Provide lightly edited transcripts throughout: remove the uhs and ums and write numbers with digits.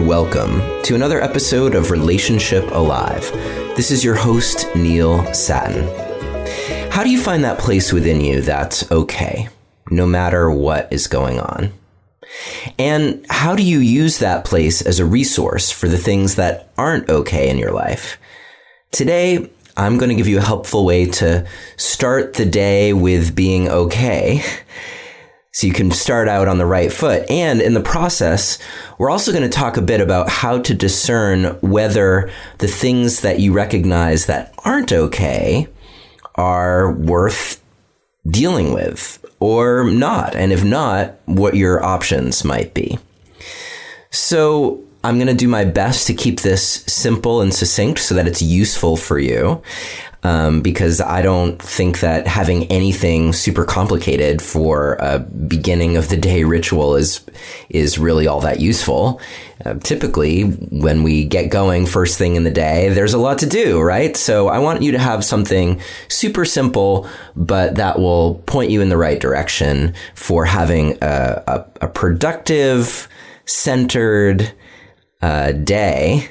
welcome to another episode of Relationship Alive. This is your host, Neil Satin. How do you find that place within you that's okay, no matter what is going on? And how do you use that place as a resource for the things that aren't okay in your life? Today, I'm going to give you a helpful way to start the day with being okay, so you can start out on the right foot. And in the process, we're also going to talk a bit about how to discern whether the things that you recognize that aren't okay are worth dealing with or not. And if not, what your options might be. So I'm going to do my best to keep this simple and succinct so that it's useful for you. Because I don't think that having anything super complicated for a beginning of the day ritual is really all that useful. Typically, when we get going first thing in the day, there's a lot to do, right? So I want you to have something super simple, but that will point you in the right direction for having a productive, centered day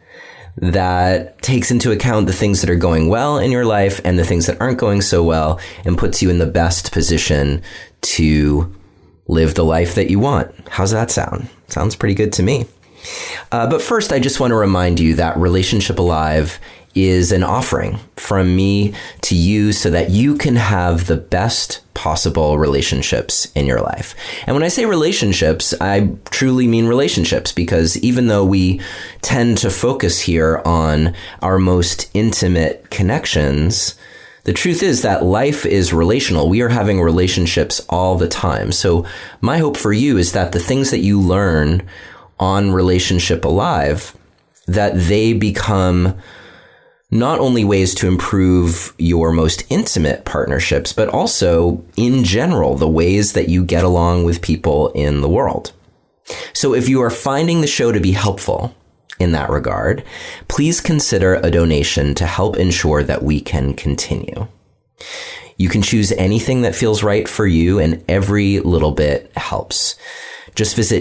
that takes into account the things that are going well in your life and the things that aren't going so well, and puts you in the best position to live the life that you want. How's that sound? Sounds pretty good to me. But first, I just want to remind you that Relationship Alive is an offering from me to you so that you can have the best possible relationships in your life. And when I say relationships, I truly mean relationships, because even though we tend to focus here on our most intimate connections, the truth is that life is relational. We are having relationships all the time. So my hope for you is that the things that you learn on Relationship Alive, that they become not only ways to improve your most intimate partnerships, but also, in general, the ways that you get along with people in the world. So if you are finding the show to be helpful in that regard, please consider a donation to help ensure that we can continue. You can choose anything that feels right for you, and every little bit helps. Just visit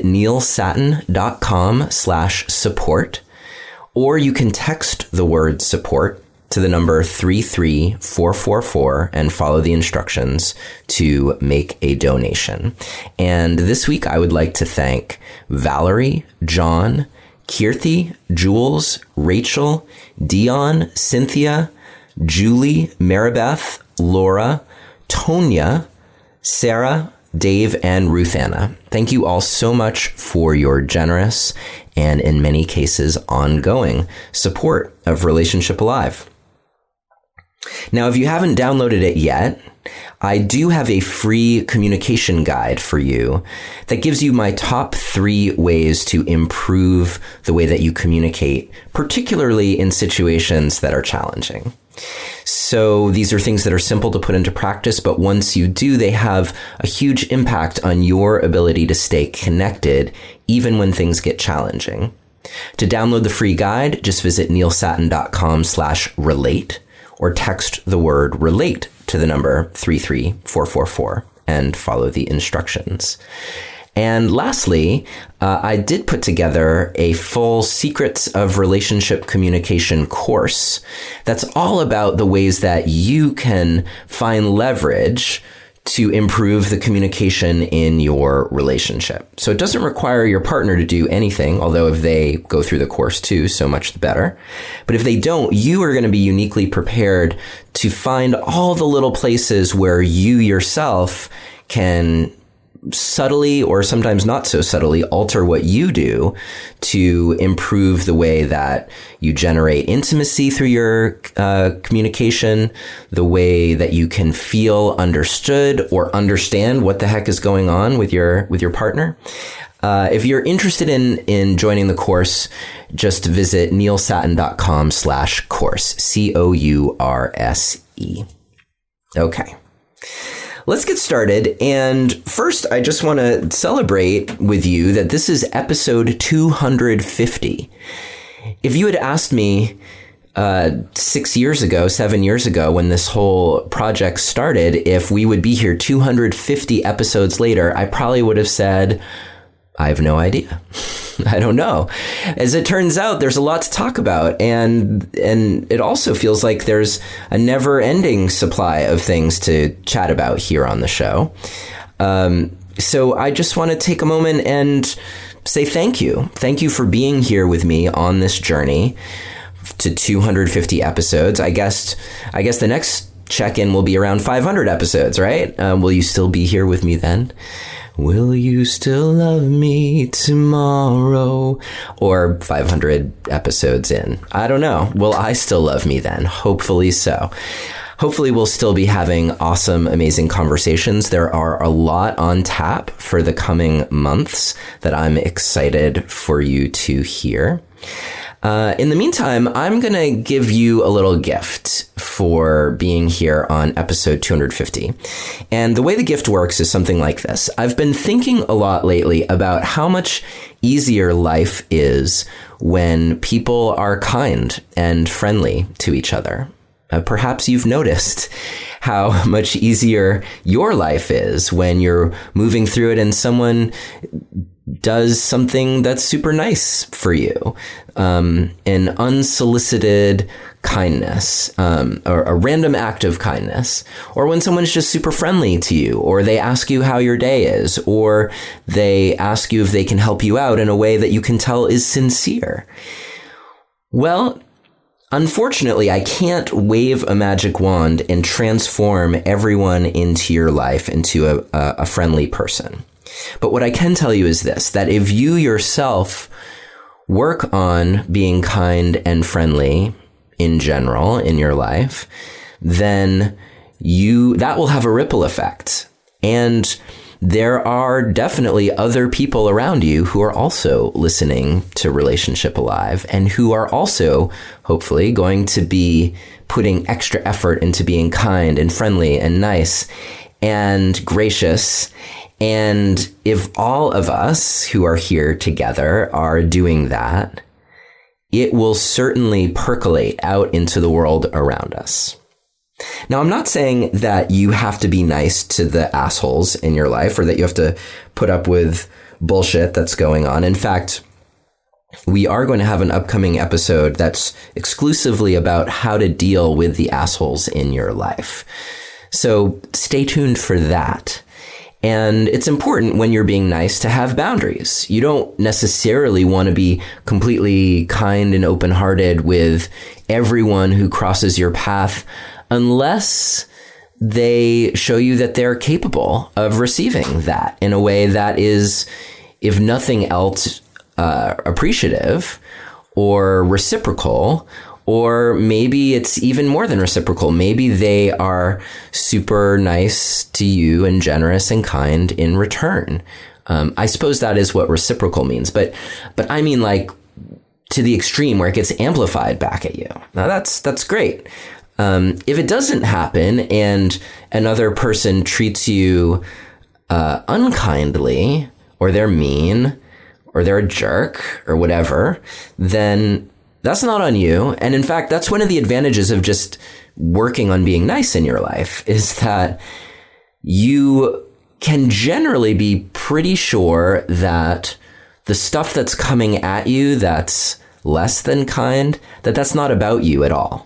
neilsatin.com/support. Or you can text the word support to the number 33444 and follow the instructions to make a donation. And this week, I would like to thank Valerie, John, Kirthi, Jules, Rachel, Dion, Cynthia, Julie, Maribeth, Laura, Tonya, Sarah, Dave, and Ruth Anna. Thank you all so much for your generous and, in many cases, ongoing support of Relationship Alive. Now, if you haven't downloaded it yet, I do have a free communication guide for you that gives you my top 3 ways to improve the way that you communicate, particularly in situations that are challenging. So these are things that are simple to put into practice, but once you do, they have a huge impact on your ability to stay connected, even when things get challenging. To download the free guide, just visit neilsatin.com/relate or text the word relate to the number 33444 and follow the instructions. And lastly, I did put together a full Secrets of Relationship Communication course that's all about the ways that you can find leverage to improve the communication in your relationship. So it doesn't require your partner to do anything, although if they go through the course too, so much the better. But if they don't, you are going to be uniquely prepared to find all the little places where you yourself can subtly, or sometimes not so subtly, alter what you do to improve the way that you generate intimacy through your communication, the way that you can feel understood or understand what the heck is going on with your partner. If you're interested in joining the course, just visit neilsatin.com/course, COURSE. Okay. Let's get started. And first, I just want to celebrate with you that this is episode 250. If you had asked me 7 years ago, when this whole project started, if we would be here 250 episodes later, I probably would have said, I have no idea. I don't know. As it turns out, there's a lot to talk about, and it also feels like there's a never-ending supply of things to chat about here on the show. So I just want to take a moment and say thank you. Thank you for being here with me on this journey to 250 episodes. I guess the next check-in will be around 500 episodes, right? Will you still be here with me then? Will you still love me tomorrow? Or 500 episodes in. I don't know. Will I still love me then? Hopefully so. Hopefully we'll still be having awesome, amazing conversations. There are a lot on tap for the coming months that I'm excited for you to hear. In the meantime, I'm going to give you a little gift for being here on episode 250. And the way the gift works is something like this. I've been thinking a lot lately about how much easier life is when people are kind and friendly to each other. Perhaps you've noticed how much easier your life is when you're moving through it and someone does something that's super nice for you. An unsolicited kindness, or a random act of kindness, or when someone's just super friendly to you, or they ask you how your day is, or they ask you if they can help you out in a way that you can tell is sincere. Well, unfortunately, I can't wave a magic wand and transform everyone into your life into a friendly person. But what I can tell you is this, that if you yourself work on being kind and friendly in general in your life, then that will have a ripple effect. And there are definitely other people around you who are also listening to Relationship Alive and who are also hopefully going to be putting extra effort into being kind and friendly and nice and gracious. And if all of us who are here together are doing that, it will certainly percolate out into the world around us. Now, I'm not saying that you have to be nice to the assholes in your life or that you have to put up with bullshit that's going on. In fact, we are going to have an upcoming episode that's exclusively about how to deal with the assholes in your life. So stay tuned for that. And it's important when you're being nice to have boundaries. You don't necessarily want to be completely kind and open-hearted with everyone who crosses your path unless they show you that they're capable of receiving that in a way that is, if nothing else, appreciative or reciprocal. Or maybe it's even more than reciprocal. Maybe they are super nice to you and generous and kind in return. I suppose that is what reciprocal means. But I mean like to the extreme where it gets amplified back at you. Now that's great. If it doesn't happen and another person treats you unkindly, or they're mean, or they're a jerk, or whatever, then that's not on you. And in fact, that's one of the advantages of just working on being nice in your life, is that you can generally be pretty sure that the stuff that's coming at you that's less than kind, that's not about you at all.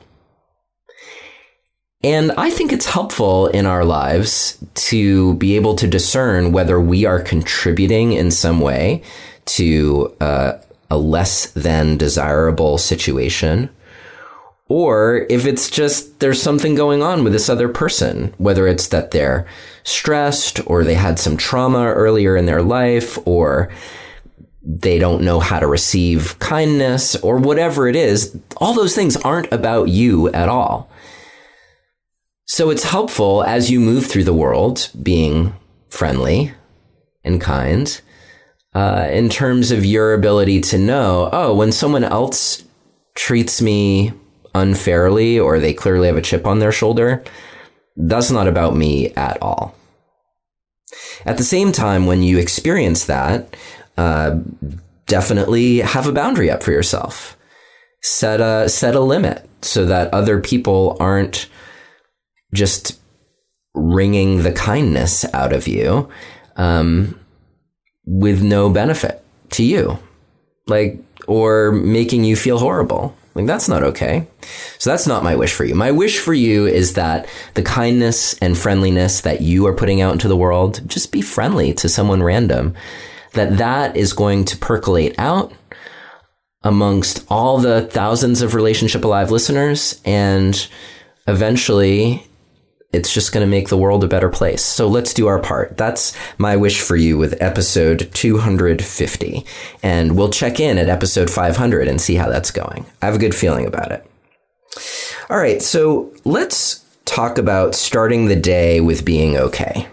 And I think it's helpful in our lives to be able to discern whether we are contributing in some way to a less than desirable situation, or if it's just there's something going on with this other person, whether it's that they're stressed or they had some trauma earlier in their life, or they don't know how to receive kindness, or whatever it is. All those things aren't about you at all. So it's helpful as you move through the world being friendly and kind, in terms of your ability to know, oh, when someone else treats me unfairly or they clearly have a chip on their shoulder, that's not about me at all. At the same time, when you experience that, definitely have a boundary up for yourself. Set a limit so that other people aren't just wringing the kindness out of you. with no benefit to you, or making you feel horrible. That's not okay. So that's not my wish for you. My wish for you is that the kindness and friendliness that you are putting out into the world, just be friendly to someone random, that is going to percolate out amongst all the thousands of Relationship Alive listeners, and eventually it's just going to make the world a better place. So let's do our part. That's my wish for you with episode 250. And we'll check in at episode 500 and see how that's going. I have a good feeling about it. All right, so let's talk about starting the day with being okay.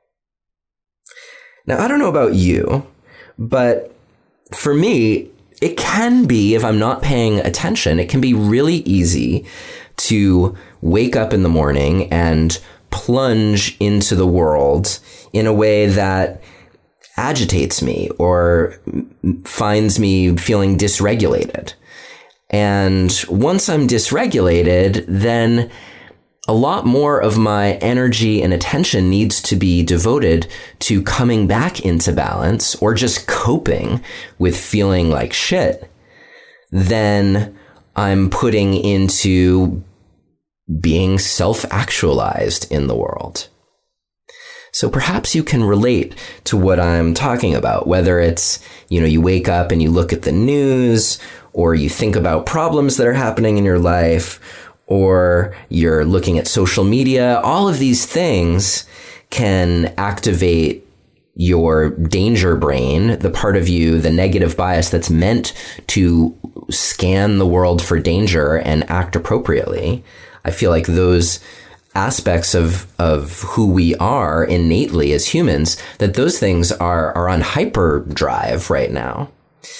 Now, I don't know about you, but for me, it can be, if I'm not paying attention, it can be really easy to wake up in the morning and plunge into the world in a way that agitates me or finds me feeling dysregulated. And once I'm dysregulated, then a lot more of my energy and attention needs to be devoted to coming back into balance or just coping with feeling like shit than I'm putting into being self-actualized in the world. So perhaps you can relate to what I'm talking about, whether it's, you wake up and you look at the news, or you think about problems that are happening in your life, or you're looking at social media. All of these things can activate your danger brain, the part of you, the negative bias that's meant to scan the world for danger and act appropriately. I feel like those aspects of who we are innately as humans, that those things are on hyperdrive right now.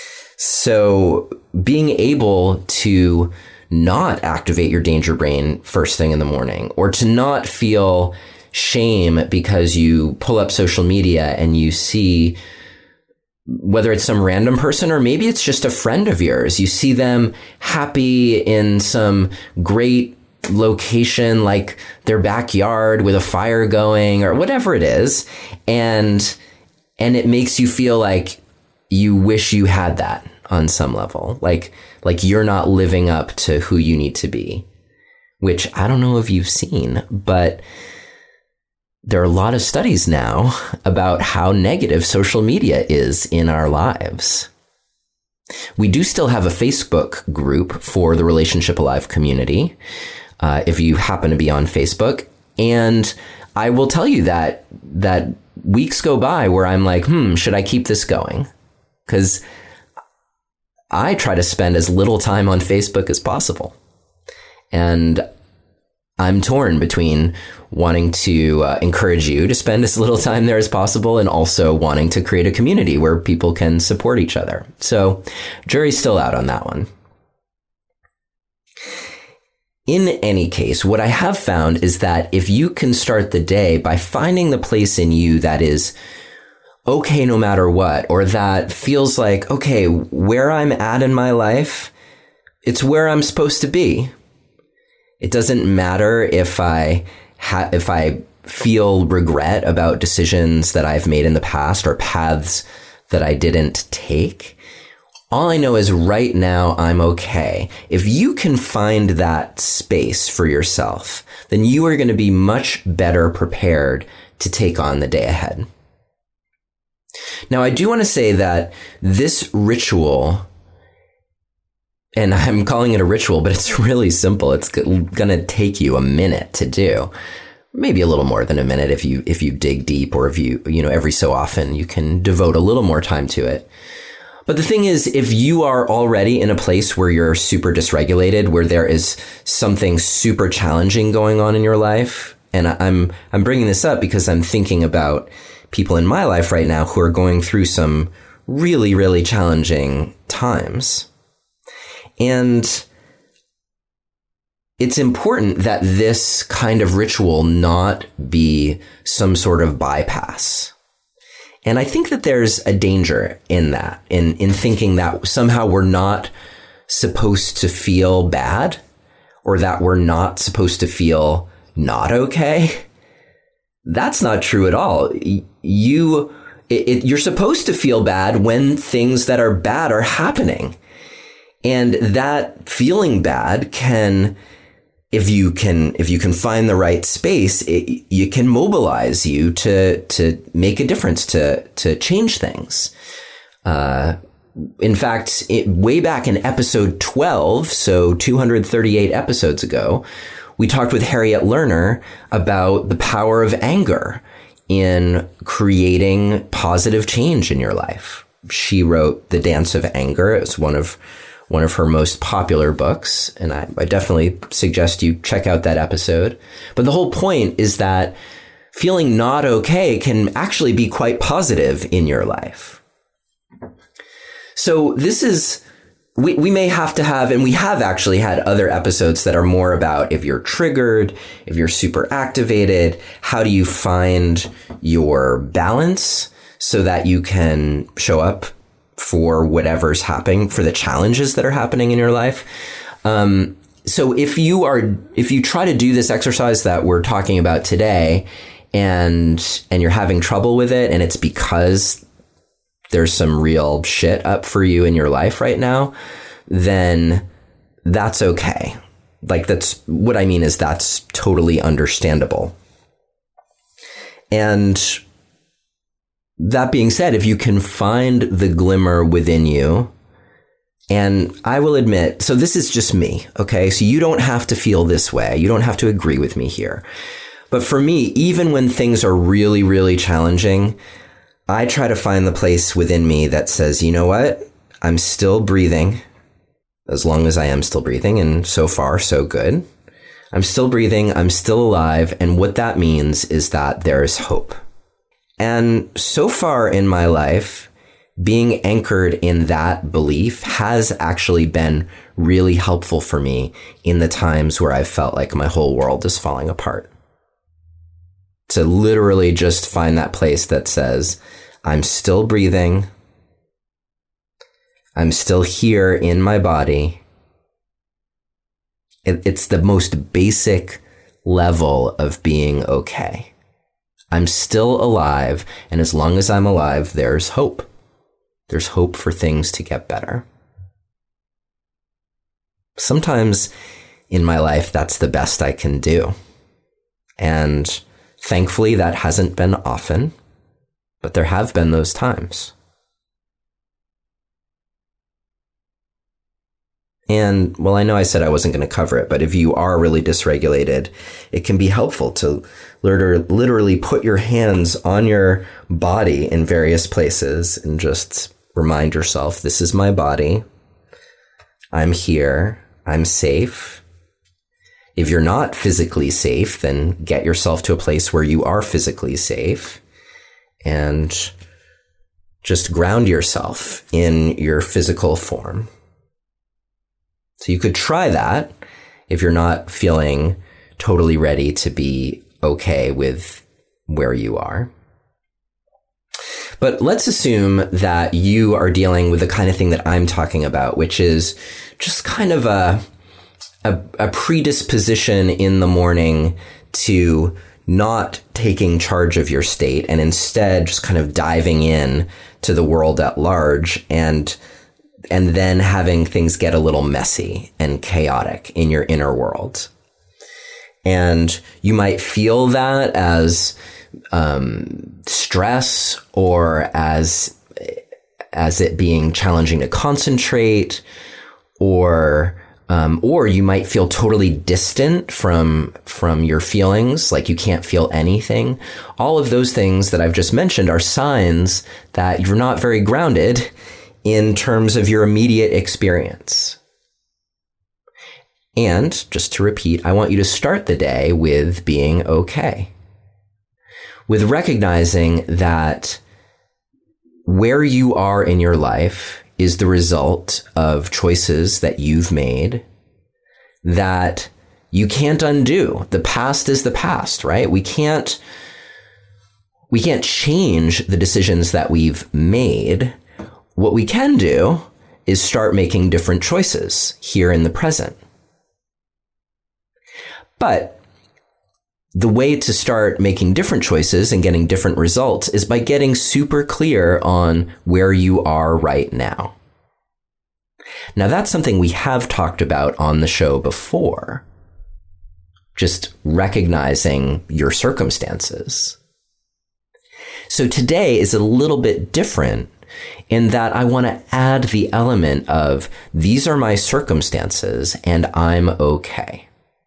So being able to not activate your danger brain first thing in the morning, or to not feel shame because you pull up social media and you see, whether it's some random person or maybe it's just a friend of yours, you see them happy in some great location, like their backyard with a fire going or whatever it is. And it makes you feel like you wish you had that on some level, like you're not living up to who you need to be, which I don't know if you've seen, but there are a lot of studies now about how negative social media is in our lives. We do still have a Facebook group for the Relationship Alive community, if you happen to be on Facebook. And I will tell you that weeks go by where I'm like, should I keep this going? Because I try to spend as little time on Facebook as possible. And I'm torn between wanting to encourage you to spend as little time there as possible and also wanting to create a community where people can support each other. So jury's still out on that one. In any case, what I have found is that if you can start the day by finding the place in you that is okay no matter what, or that feels like, okay, where I'm at in my life, it's where I'm supposed to be. It doesn't matter if I feel regret about decisions that I've made in the past or paths that I didn't take. All I know is right now I'm okay. If you can find that space for yourself, then you are going to be much better prepared to take on the day ahead. Now, I do want to say that this ritual, and I'm calling it a ritual, but it's really simple. It's going to take you a minute to do. Maybe a little more than a minute if you dig deep, or if you every so often you can devote a little more time to it. But the thing is, if you are already in a place where you're super dysregulated, where there is something super challenging going on in your life, and I'm bringing this up because I'm thinking about people in my life right now who are going through some really, really challenging times. And it's important that this kind of ritual not be some sort of bypass. And I think that there's a danger in that, in thinking that somehow we're not supposed to feel bad, or that we're not supposed to feel not okay. That's not true at all. You you're supposed to feel bad when things that are bad are happening. And that feeling bad can, if you can find the right space, you can mobilize you to make a difference, to change things. In fact, way back in episode 12, so 238 episodes ago, we talked with Harriet Lerner about the power of anger in creating positive change in your life. She wrote The Dance of Anger. It was one of her most popular books, and I definitely suggest you check out that episode. But the whole point is that feeling not okay can actually be quite positive in your life. So this is, we may have to have, and we have actually had other episodes that are more about if you're triggered, if you're super activated, how do you find your balance so that you can show up for whatever's happening, for the challenges that are happening in your life. So if you try to do this exercise that we're talking about today and you're having trouble with it, and it's because there's some real shit up for you in your life right now, then that's okay. Like, that's what I mean is that's totally understandable. And that being said, if you can find the glimmer within you, and I will admit, so this is just me, okay? So you don't have to feel this way. You don't have to agree with me here. But for me, even when things are really, really challenging, I try to find the place within me that says, you know what? I'm still breathing, as long as I am still breathing, and so far, so good. I'm still breathing, I'm still alive, and what that means is that there is hope. And so far in my life, being anchored in that belief has actually been really helpful for me in the times where I felt like my whole world is falling apart. To literally just find that place that says, I'm still breathing, I'm still here in my body. It's the most basic level of being okay. I'm still alive, and as long as I'm alive, there's hope. There's hope for things to get better. Sometimes in my life, that's the best I can do. And thankfully, that hasn't been often, but there have been those times. And, well, I know I said I wasn't going to cover it, but if you are really dysregulated, it can be helpful to literally put your hands on your body in various places and just remind yourself, this is my body. I'm here. I'm safe. If you're not physically safe, then get yourself to a place where you are physically safe and just ground yourself in your physical form. So you could try that if you're not feeling totally ready to be okay with where you are. But let's assume that you are dealing with the kind of thing that I'm talking about, which is just kind of a predisposition in the morning to not taking charge of your state and instead just kind of diving in to the world at large and then having things get a little messy and chaotic in your inner world. And you might feel that as stress or as it being challenging to concentrate, or you might feel totally distant from your feelings, like you can't feel anything. All of those things that I've just mentioned are signs that you're not very grounded in terms of your immediate experience. And just to repeat, I want you to start the day with being okay, with recognizing that where you are in your life is the result of choices that you've made that you can't undo. The past is the past, right? We can't change the decisions that we've made. What we can do is start making different choices here in the present. But the way to start making different choices and getting different results is by getting super clear on where you are right now. Now, that's something we have talked about on the show before. Just recognizing your circumstances. So today is a little bit different in that I want to add the element of these are my circumstances and I'm okay.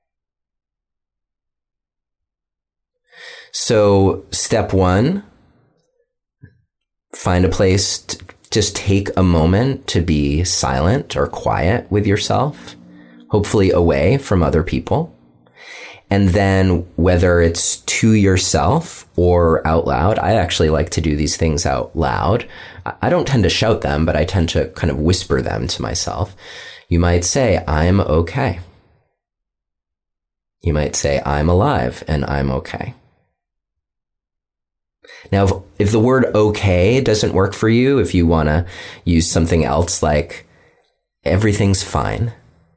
So step one, find a place to just take a moment to be silent or quiet with yourself, hopefully away from other people. And then whether it's to yourself or out loud, I actually like to do these things out loud. I don't tend to shout them, but I tend to kind of whisper them to myself. You might say, I'm okay. You might say, I'm alive and I'm okay. Now, if the word okay doesn't work for you, if you want to use something else like everything's fine,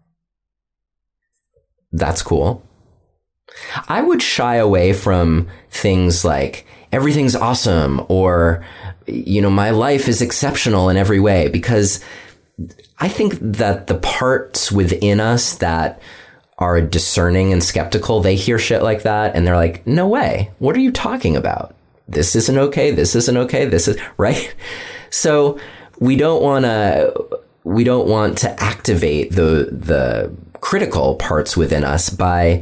that's cool. I would shy away from things like everything's awesome or, my life is exceptional in every way, because I think that the parts within us that are discerning and skeptical, they hear shit like that and they're like, no way. What are you talking about? This isn't okay. This isn't okay. This is right. So we don't want to activate the critical parts within us by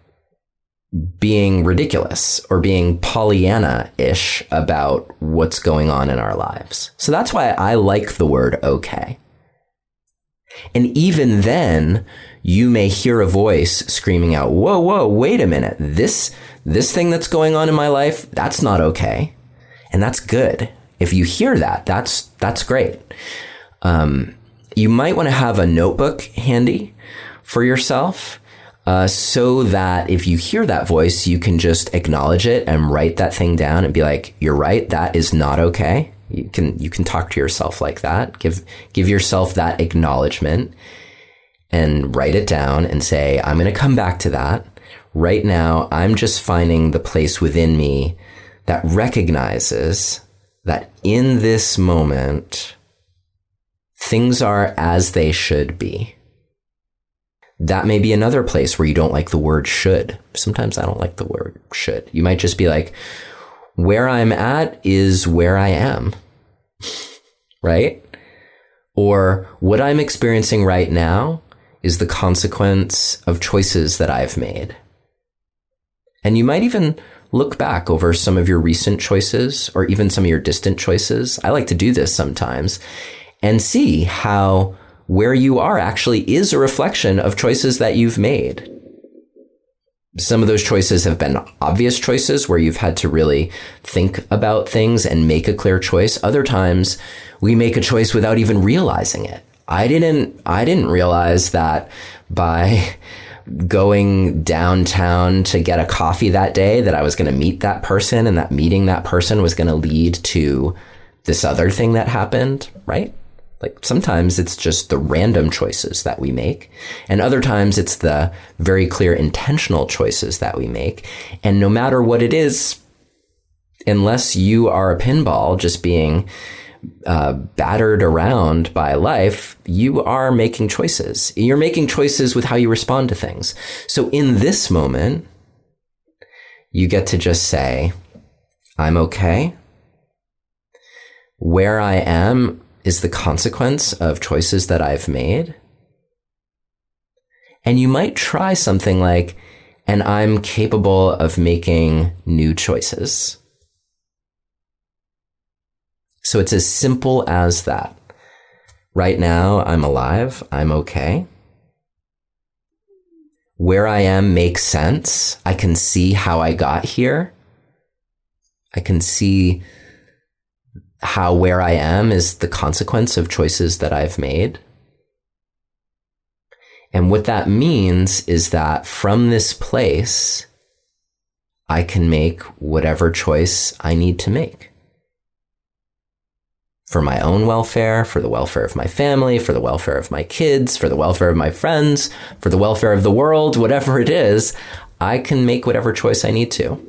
being ridiculous or being Pollyanna-ish about what's going on in our lives. So that's why I like the word okay. And even then, you may hear a voice screaming out, whoa, wait a minute. This thing that's going on in my life, that's not okay. And that's good. If you hear that, that's great. You might want to have a notebook handy for yourself, so that if you hear that voice, you can just acknowledge it and write that thing down and be like, you're right, that is not okay. You can talk to yourself like that. Give yourself that acknowledgement and write it down and say, I'm going to come back to that. Right now, I'm just finding the place within me that recognizes that in this moment, things are as they should be. That may be another place where you don't like the word should. Sometimes I don't like the word should. You might just be like, where I'm at is where I am, right? Or what I'm experiencing right now is the consequence of choices that I've made. And you might even look back over some of your recent choices or even some of your distant choices. I like to do this sometimes and see how where you are actually is a reflection of choices that you've made. Some of those choices have been obvious choices where you've had to really think about things and make a clear choice. Other times we make a choice without even realizing it. I didn't realize that by going downtown to get a coffee that day that I was going to meet that person and that meeting that person was going to lead to this other thing that happened, right? Like sometimes it's just the random choices that we make, and other times it's the very clear intentional choices that we make. And no matter what it is, unless you are a pinball just being battered around by life, you are making choices. You're making choices with how you respond to things. So in this moment, you get to just say, I'm okay. Where I am is the consequence of choices that I've made. And you might try something like, and I'm capable of making new choices. So it's as simple as that. Right now, I'm alive. I'm okay. Where I am makes sense. I can see how I got here. I can see how where I am is the consequence of choices that I've made. And what that means is that from this place, I can make whatever choice I need to make. For my own welfare, for the welfare of my family, for the welfare of my kids, for the welfare of my friends, for the welfare of the world, whatever it is, I can make whatever choice I need to.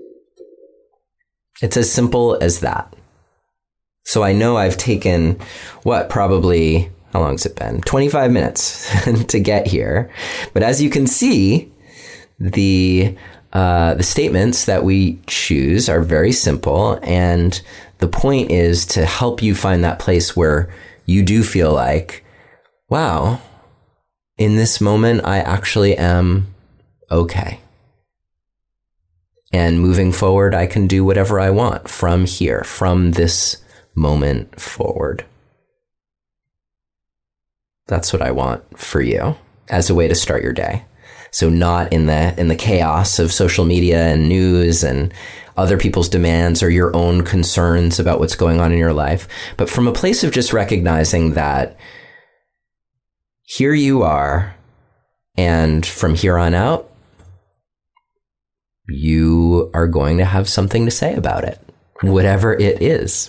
It's as simple as that. So I know I've taken, probably, how long has it been? 25 minutes to get here. But as you can see, the statements that we choose are very simple. And the point is to help you find that place where you do feel like, wow, in this moment, I actually am okay. And moving forward, I can do whatever I want from here, from this moment forward. That's what I want for you as a way to start your day. So not in the chaos of social media and news and other people's demands or your own concerns about what's going on in your life, but from a place of just recognizing that here you are, and from here on out, you are going to have something to say about it, whatever it is.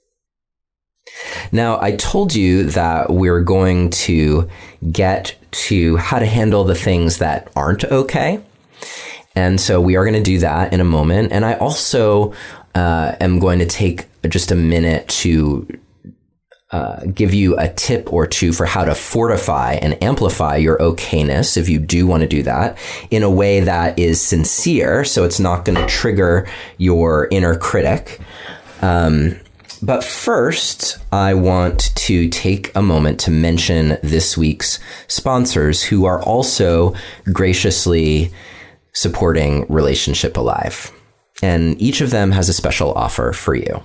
Now, I told you that we're going to get to how to handle the things that aren't okay. And so we are going to do that in a moment. And I also am going to take just a minute to give you a tip or two for how to fortify and amplify your okayness, if you do want to do that, in a way that is sincere, so it's not going to trigger your inner critic. But first, I want to take a moment to mention this week's sponsors, who are also graciously supporting Relationship Alive. And each of them has a special offer for you.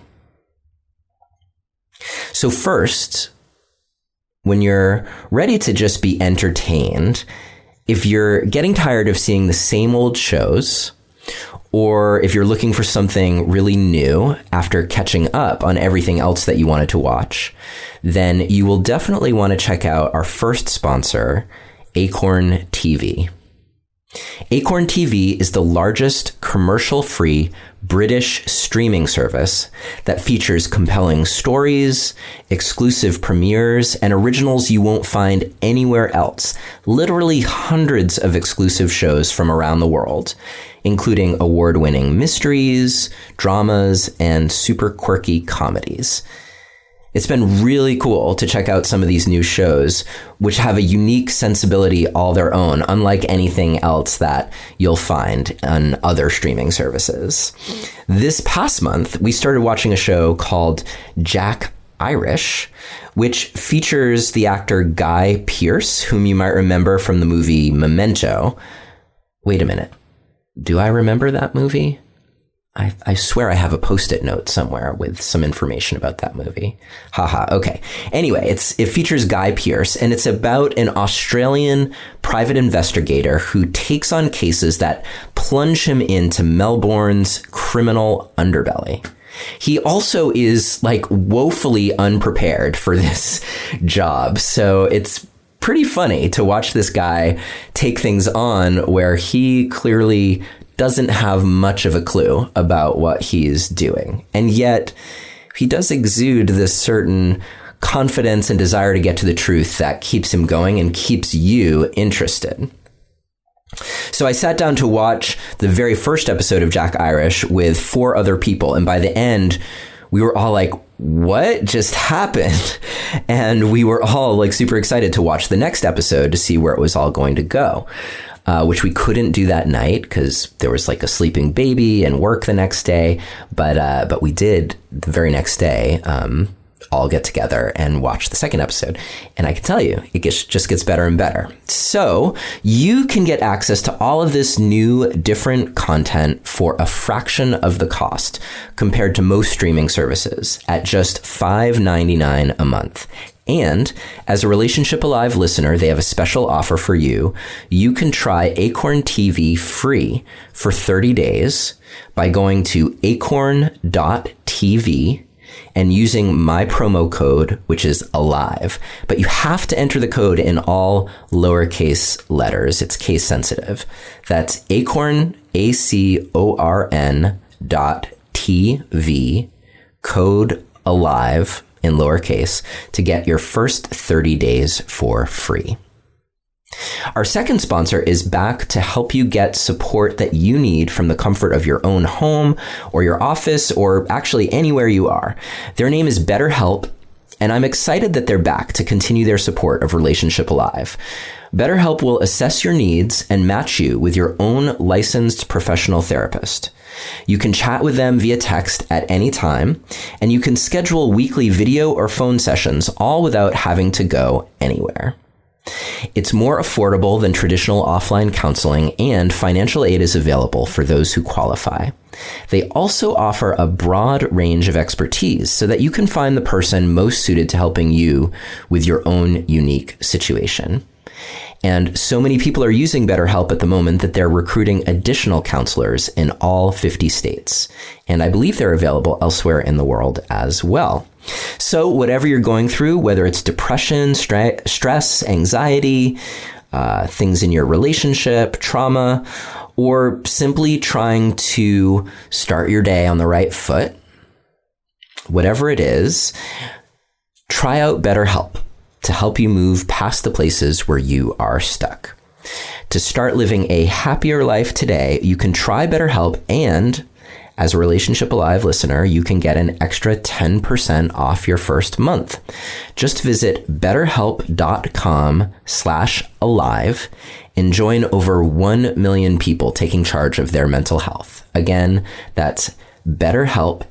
So first, when you're ready to just be entertained, if you're getting tired of seeing the same old shows, or if you're looking for something really new after catching up on everything else that you wanted to watch, then you will definitely want to check out our first sponsor, Acorn TV. Acorn TV is the largest commercial-free British streaming service that features compelling stories, exclusive premieres, and originals you won't find anywhere else. Literally hundreds of exclusive shows from around the world, including award-winning mysteries, dramas, and super quirky comedies. It's been really cool to check out some of these new shows, which have a unique sensibility all their own, unlike anything else that you'll find on other streaming services. This past month, we started watching a show called Jack Irish, which features the actor Guy Pearce, whom you might remember from the movie Memento. Wait a minute. Do I remember that movie? I swear I have a Post-it note somewhere with some information about that movie. Haha, okay. Anyway, it features Guy Pearce, and it's about an Australian private investigator who takes on cases that plunge him into Melbourne's criminal underbelly. He also is woefully unprepared for this job, so it's pretty funny to watch this guy take things on where he clearly doesn't have much of a clue about what he's doing. And yet he does exude this certain confidence and desire to get to the truth that keeps him going and keeps you interested. So I sat down to watch the very first episode of Jack Irish with 4 other people. And by the end, we were all like, what just happened? And we were all super excited to watch the next episode to see where it was all going to go. Which we couldn't do that night because there was a sleeping baby and work the next day. But we did the very next day all get together and watch the second episode. And I can tell you, it just gets better and better. So you can get access to all of this new, different content for a fraction of the cost compared to most streaming services at just $5.99 a month. And as a Relationship Alive listener, they have a special offer for you. You can try Acorn TV free for 30 days by going to acorn.tv and using my promo code, which is ALIVE. But you have to enter the code in all lowercase letters. It's case sensitive. That's acorn, ACORN.TV, code ALIVE in lowercase, to get your first 30 days for free. Our second sponsor is back to help you get support that you need from the comfort of your own home or your office or actually anywhere you are. Their name is BetterHelp, and I'm excited that they're back to continue their support of Relationship Alive. BetterHelp will assess your needs and match you with your own licensed professional therapist. You can chat with them via text at any time, and you can schedule weekly video or phone sessions, all without having to go anywhere. It's more affordable than traditional offline counseling, and financial aid is available for those who qualify. They also offer a broad range of expertise so that you can find the person most suited to helping you with your own unique situation. And so many people are using BetterHelp at the moment that they're recruiting additional counselors in all 50 states. And I believe they're available elsewhere in the world as well. So whatever you're going through, whether it's depression, stress, anxiety, things in your relationship, trauma, or simply trying to start your day on the right foot, whatever it is, try out BetterHelp to help you move past the places where you are stuck. To start living a happier life today, you can try BetterHelp, and as a Relationship Alive listener, you can get an extra 10% off your first month. Just visit betterhelp.com/alive and join over 1 million people taking charge of their mental health. Again, that's BetterHelp,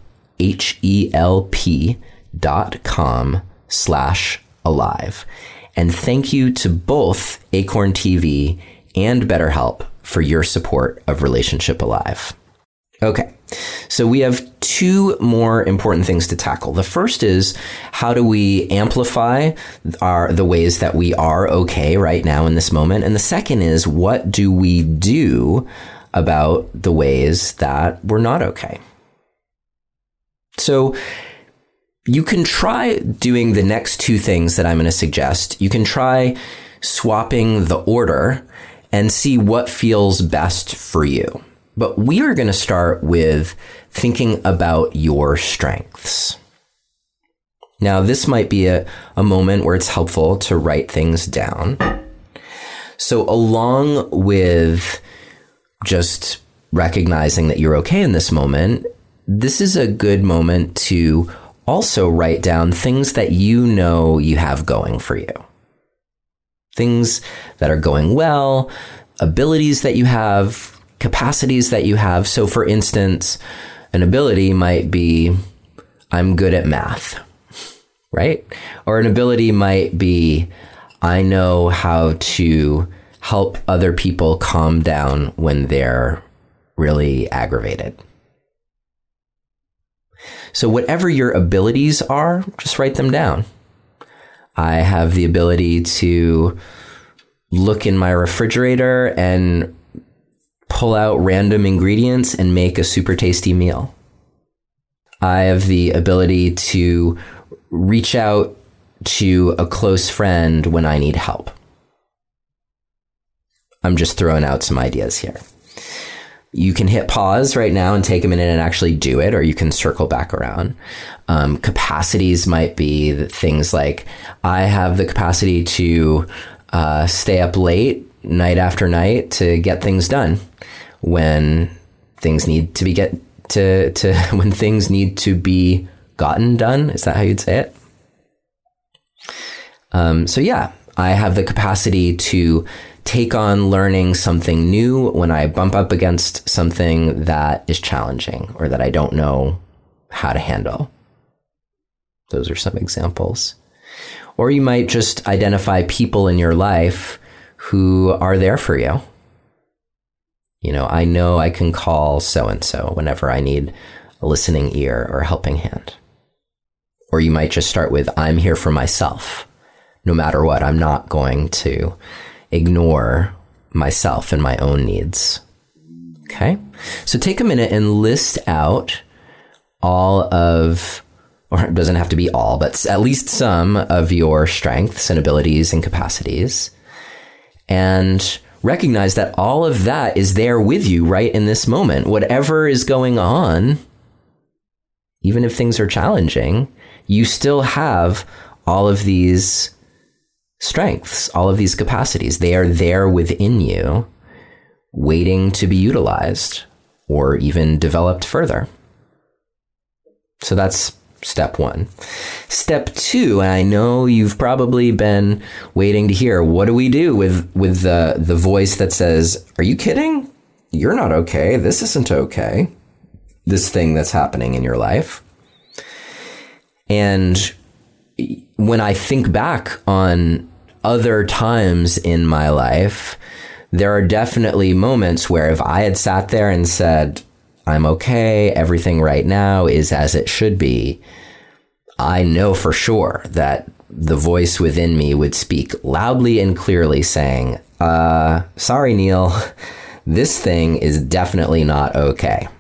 HELP.com/alive. And thank you to both Acorn TV and BetterHelp for your support of Relationship Alive. Okay, so we have two more important things to tackle. The first is, how do we amplify the ways that we are okay right now in this moment? And the second is, what do we do about the ways that we're not okay? So you can try doing the next two things that I'm going to suggest. You can try swapping the order and see what feels best for you. But we are going to start with thinking about your strengths. Now, this might be a moment where it's helpful to write things down. So along with just recognizing that you're okay in this moment, this is a good moment to also write down things that you know you have going for you. Things that are going well, abilities that you have, capacities that you have. So for instance, an ability might be, I'm good at math, right? Or an ability might be, I know how to help other people calm down when they're really aggravated. So whatever your abilities are, just write them down. I have the ability to look in my refrigerator and pull out random ingredients and make a super tasty meal. I have the ability to reach out to a close friend when I need help. I'm just throwing out some ideas here. You can hit pause right now and take a minute and actually do it, or you can circle back around. Capacities might be things like, I have the capacity to stay up late night after night to get things done when things need to be when things need to be gotten done. Is that how you'd say it? So yeah, I have the capacity to take on learning something new when I bump up against something that is challenging or that I don't know how to handle. Those are some examples. Or you might just identify people in your life who are there for you. You know I can call so-and-so whenever I need a listening ear or a helping hand. Or you might just start with, I'm here for myself. No matter what, I'm not going to ignore myself and my own needs. Okay? So take a minute and list out all of, or it doesn't have to be all, but at least some of your strengths and abilities and capacities. And recognize that all of that is there with you right in this moment. Whatever is going on, even if things are challenging, you still have all of these strengths, all of these capacities. They are there within you, waiting to be utilized or even developed further. So that's step one. Step two, and I know you've probably been waiting to hear, what do we do with the voice that says, are you kidding? You're not okay. This isn't okay. This thing that's happening in your life. And when I think back on other times in my life, there are definitely moments where if I had sat there and said, I'm okay, everything right now is as it should be, I know for sure that the voice within me would speak loudly and clearly saying, sorry, Neil, this thing is definitely not okay.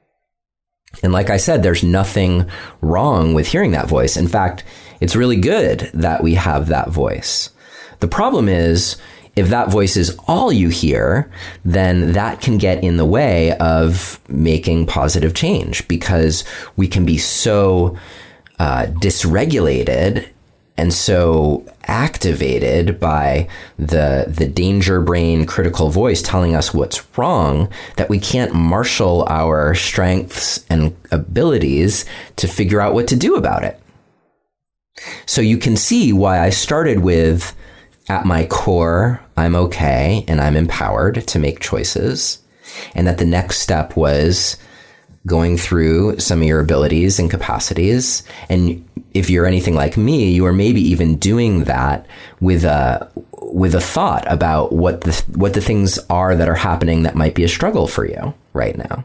And like I said, there's nothing wrong with hearing that voice. In fact, it's really good that we have that voice. The problem is, if that voice is all you hear, then that can get in the way of making positive change, because we can be so dysregulated and so activated by the danger brain critical voice telling us what's wrong that we can't marshal our strengths and abilities to figure out what to do about it. So you can see why I started with, at my core, I'm okay and I'm empowered to make choices. And that the next step was going through some of your abilities and capacities. And if you're anything like me, you are maybe even doing that with a thought about what the things are that are happening that might be a struggle for you right now.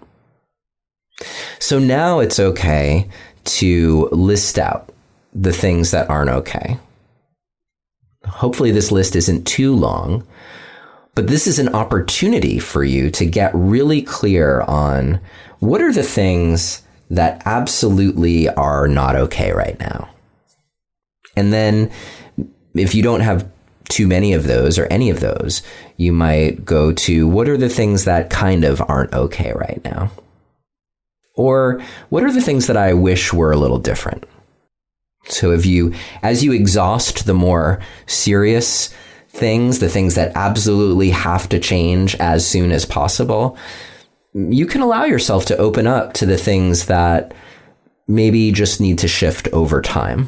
So now it's okay to list out the things that aren't okay. Hopefully this list isn't too long, but this is an opportunity for you to get really clear on what are the things that absolutely are not okay right now. And then if you don't have too many of those or any of those, you might go to what are the things that kind of aren't okay right now? Or what are the things that I wish were a little different? So as you exhaust the more serious things, the things that absolutely have to change as soon as possible, you can allow yourself to open up to the things that maybe just need to shift over time.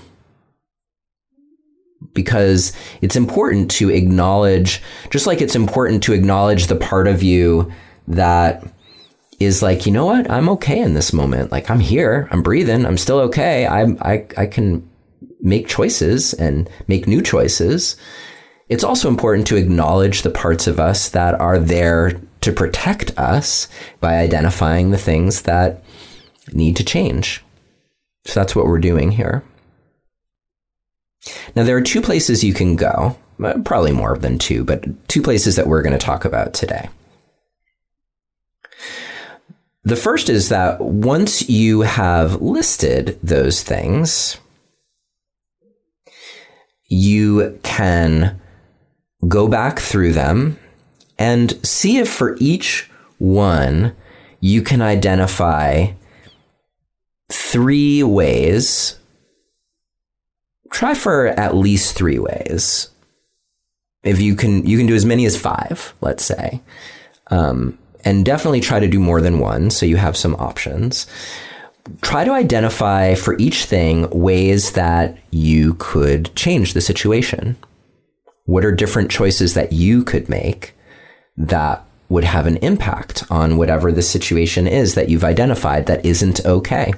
Because it's important to acknowledge, just like it's important to acknowledge the part of you that is like, you know what, I'm okay in this moment. Like, I'm here, I'm breathing, I'm still okay. I can make choices and make new choices. It's also important to acknowledge the parts of us that are there to protect us by identifying the things that need to change. So that's what we're doing here. Now, there are two places you can go, probably more than two, but two places that we're going to talk about today. The first is that once you have listed those things, you can go back through them and see if for each one you can identify 3 ways. Try for at least 3 ways. If you can do as many as 5, let's say. And definitely try to do more than one, so you have some options. Try to identify for each thing ways that you could change the situation. What are different choices that you could make that would have an impact on whatever the situation is that you've identified that isn't okay?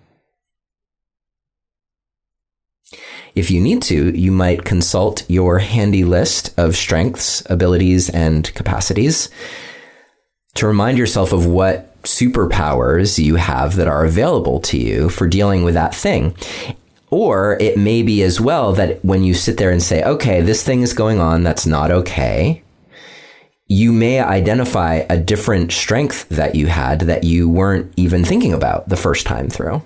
If you need to, you might consult your handy list of strengths, abilities, and capacities to remind yourself of what superpowers you have that are available to you for dealing with that thing. Or it may be as well that when you sit there and say, okay, this thing is going on that's not okay, you may identify a different strength that you had that you weren't even thinking about the first time through.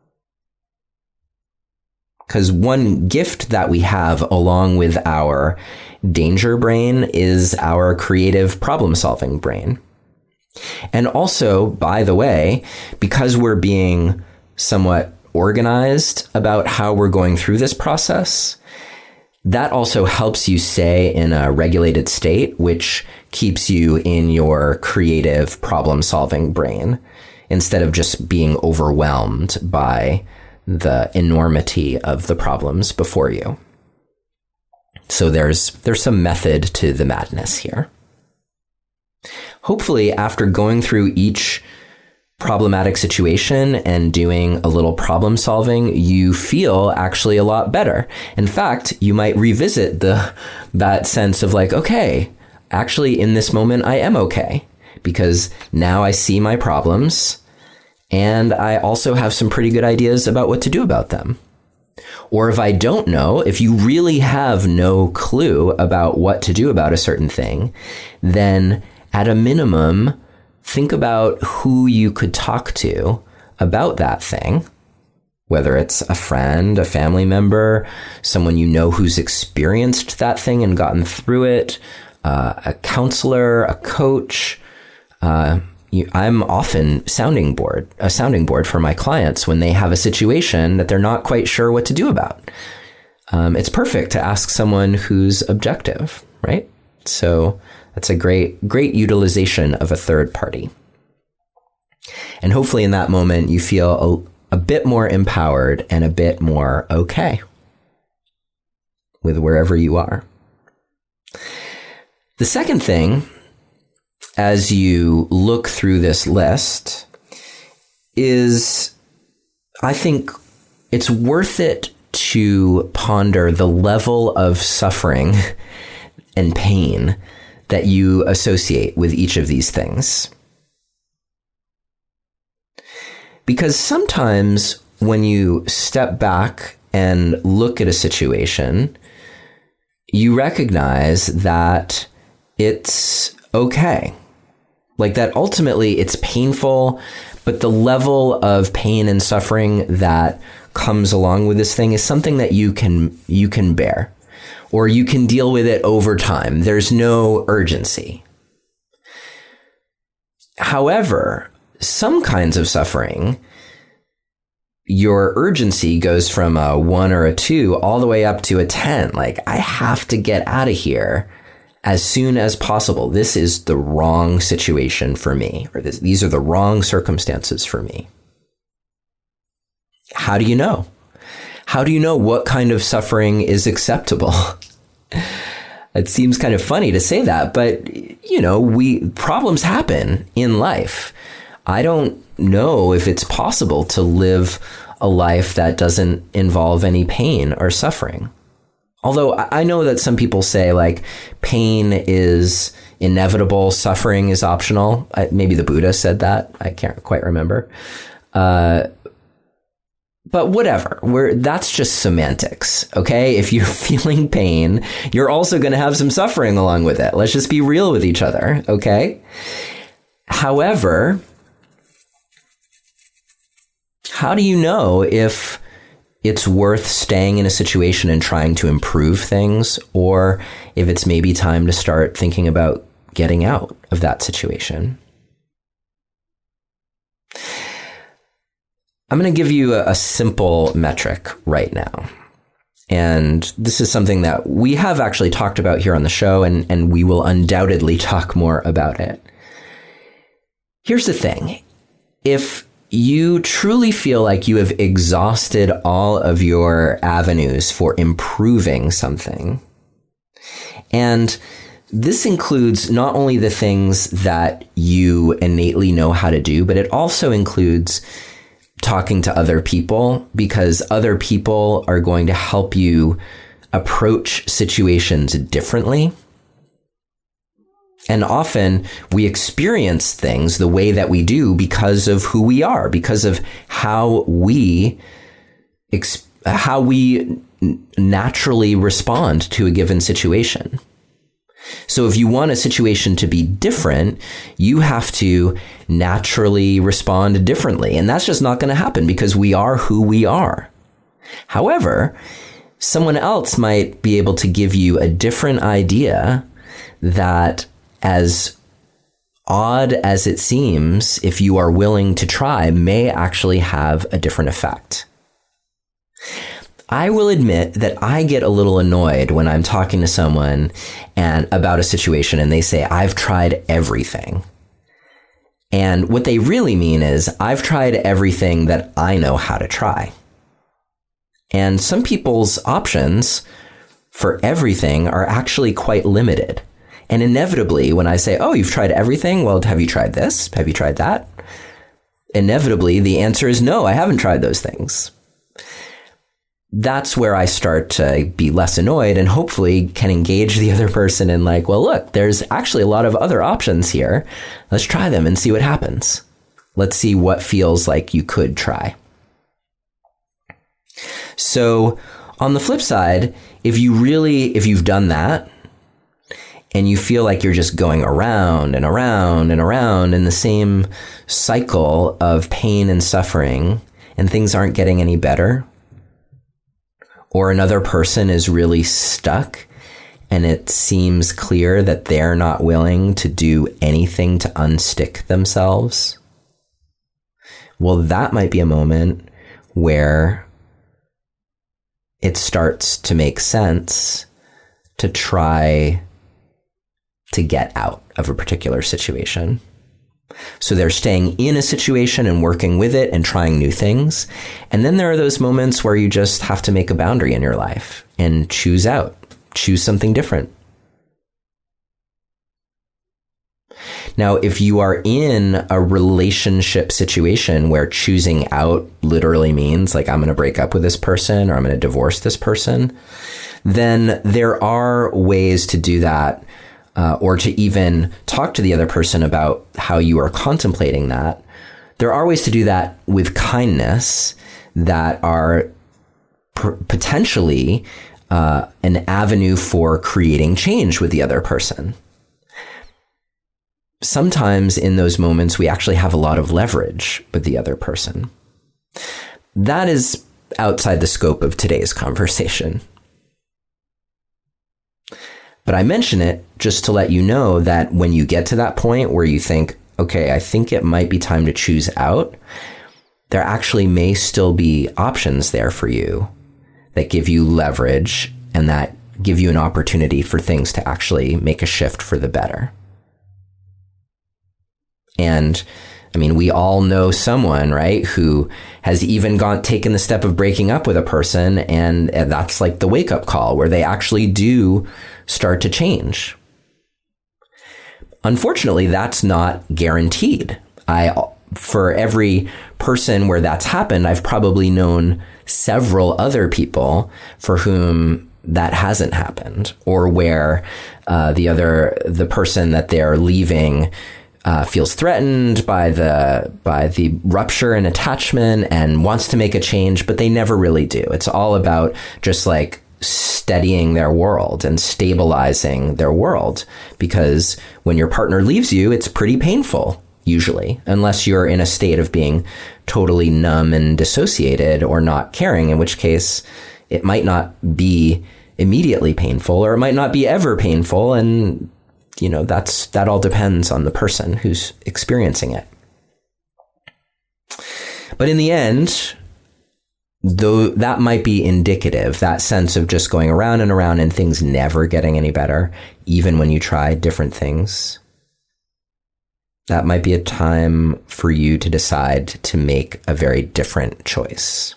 Because one gift that we have along with our danger brain is our creative problem-solving brain. And also, by the way, because we're being somewhat organized about how we're going through this process, That also helps you stay in a regulated state, which keeps you in your creative problem-solving brain instead of just being overwhelmed by the enormity of the problems before you. So there's some method to the madness here. Hopefully, after going through each problematic situation and doing a little problem solving, you feel actually a lot better. In fact, you might revisit that sense of like, okay, actually in this moment I am okay, because now I see my problems and I also have some pretty good ideas about what to do about them. Or if I don't know, if you really have no clue about what to do about a certain thing, then at a minimum, think about who you could talk to about that thing, whether it's a friend, a family member, someone you know who's experienced that thing and gotten through it, a counselor, a coach. I'm often a sounding board for my clients when they have a situation that they're not quite sure what to do about. It's perfect to ask someone who's objective, right? So that's a great utilization of a third party. And hopefully in that moment, you feel a bit more empowered and a bit more okay with wherever you are. The second thing, as you look through this list, is I think it's worth it to ponder the level of suffering and pain that you associate with each of these things. Because sometimes when you step back and look at a situation, you recognize that it's okay. Like that ultimately it's painful, but the level of pain and suffering that comes along with this thing is something that you can bear, or you can deal with it over time. There's no urgency. However, some kinds of suffering, your urgency goes from a 1 or a 2 all the way up to a 10. Like, I have to get out of here as soon as possible. This is the wrong situation for me, or these are the wrong circumstances for me. How do you know? How do you know what kind of suffering is acceptable? It seems kind of funny to say that, but problems happen in life. I don't know if it's possible to live a life that doesn't involve any pain or suffering. Although I know that some people say like pain is inevitable, suffering is optional. Maybe the Buddha said that. I can't quite remember. But whatever, that's just semantics, okay? If you're feeling pain, you're also going to have some suffering along with it. Let's just be real with each other, okay? However, how do you know if it's worth staying in a situation and trying to improve things, or if it's maybe time to start thinking about getting out of that situation? I'm going to give you a simple metric right now. And this is something that we have actually talked about here on the show, and we will undoubtedly talk more about it. Here's the thing. If you truly feel like you have exhausted all of your avenues for improving something, and this includes not only the things that you innately know how to do, but it also includes talking to other people, because other people are going to help you approach situations differently. And often we experience things the way that we do because of who we are, because of how we naturally respond to a given situation. So if you want a situation to be different, you have to naturally respond differently. And that's just not going to happen because we are who we are. However, someone else might be able to give you a different idea that, as odd as it seems, if you are willing to try, may actually have a different effect. I will admit that I get a little annoyed when I'm talking to someone and about a situation and they say, I've tried everything. And what they really mean is, I've tried everything that I know how to try. And some people's options for everything are actually quite limited. And inevitably, when I say, oh, you've tried everything, well, have you tried this? Have you tried that? Inevitably, the answer is no, I haven't tried those things. That's where I start to be less annoyed and hopefully can engage the other person in like, well, look, there's actually a lot of other options here. Let's try them and see what happens. Let's see what feels like you could try. So on the flip side, if you've done that and you feel like you're just going around and around and around in the same cycle of pain and suffering and things aren't getting any better, or another person is really stuck and it seems clear that they're not willing to do anything to unstick themselves, well, that might be a moment where it starts to make sense to try to get out of a particular situation. So they're staying in a situation and working with it and trying new things. And then there are those moments where you just have to make a boundary in your life and choose something different. Now, if you are in a relationship situation where choosing out literally means like, I'm going to break up with this person or I'm going to divorce this person, then there are ways to do that. Or to even talk to the other person about how you are contemplating that. There are ways to do that with kindness that are potentially an avenue for creating change with the other person. Sometimes in those moments, we actually have a lot of leverage with the other person. That is outside the scope of today's conversation. But I mention it just to let you know that when you get to that point where you think, okay, I think it might be time to choose out, there actually may still be options there for you that give you leverage and that give you an opportunity for things to actually make a shift for the better. And I mean, we all know someone, right, who has even taken the step of breaking up with a person, and that's like the wake-up call where they actually do start to change. Unfortunately, that's not guaranteed. For every person where that's happened, I've probably known several other people for whom that hasn't happened, or where the person that they're leaving feels threatened by the rupture in attachment and wants to make a change, but they never really do. It's all about just like steadying their world and stabilizing their world, because when your partner leaves you, it's pretty painful, usually, unless you're in a state of being totally numb and dissociated or not caring, in which case it might not be immediately painful, or it might not be ever painful, and you know, that all depends on the person who's experiencing it. But in the end, though that might be indicative, that sense of just going around and around and things never getting any better, even when you try different things, that might be a time for you to decide to make a very different choice.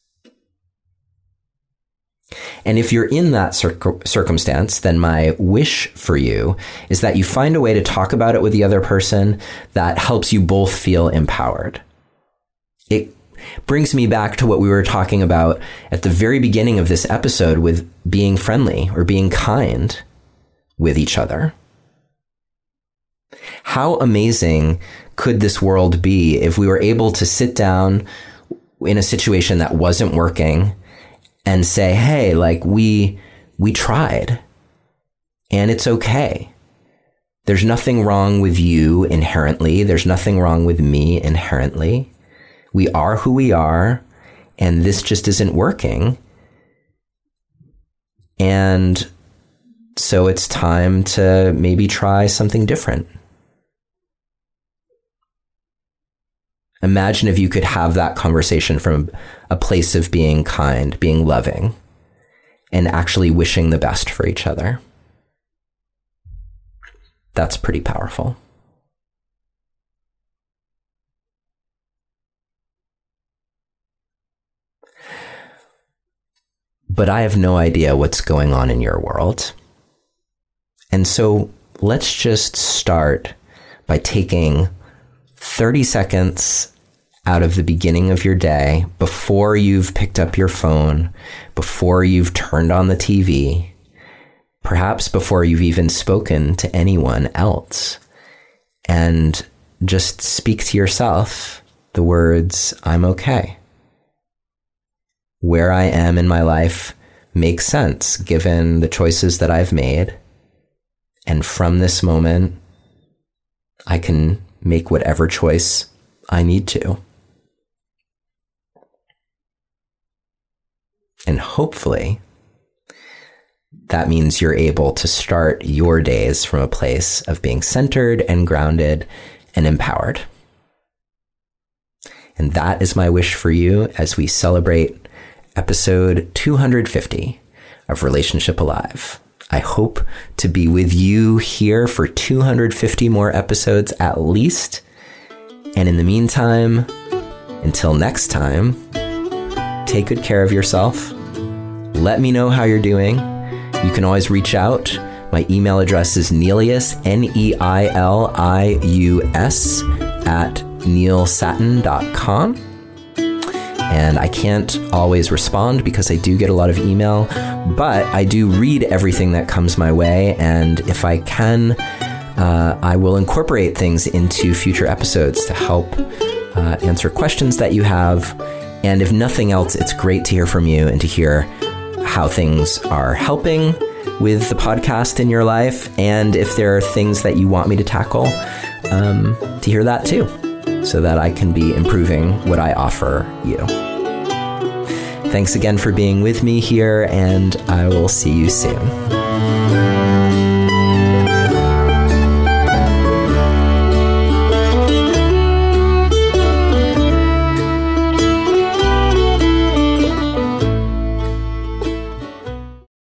And if you're in that circumstance, then my wish for you is that you find a way to talk about it with the other person that helps you both feel empowered. It brings me back to what we were talking about at the very beginning of this episode with being friendly or being kind with each other. How amazing could this world be if we were able to sit down in a situation that wasn't working and say, hey, like we tried and it's okay. There's nothing wrong with you inherently. There's nothing wrong with me inherently. We are who we are, and this just isn't working. And so it's time to maybe try something different. Imagine if you could have that conversation from a place of being kind, being loving, and actually wishing the best for each other. That's pretty powerful. But I have no idea what's going on in your world. And so let's just start by taking 30 seconds out of the beginning of your day, before you've picked up your phone, before you've turned on the TV, perhaps before you've even spoken to anyone else, and just speak to yourself the words, I'm okay. Where I am in my life makes sense given the choices that I've made. And from this moment, I can make whatever choice I need to. And hopefully, that means you're able to start your days from a place of being centered and grounded and empowered. And that is my wish for you as we celebrate episode 250 of Relationship Alive. I hope to be with you here for 250 more episodes at least. And in the meantime, until next time, take good care of yourself. Let me know how you're doing. You can always reach out. My email address is Neilius, Neilius, @neilsatin.com. And I can't always respond because I do get a lot of email, but I do read everything that comes my way. And if I can, I will incorporate things into future episodes to help answer questions that you have. And if nothing else, it's great to hear from you and to hear how things are helping with the podcast in your life. And if there are things that you want me to tackle, to hear that too, so that I can be improving what I offer you. Thanks again for being with me here, and I will see you soon.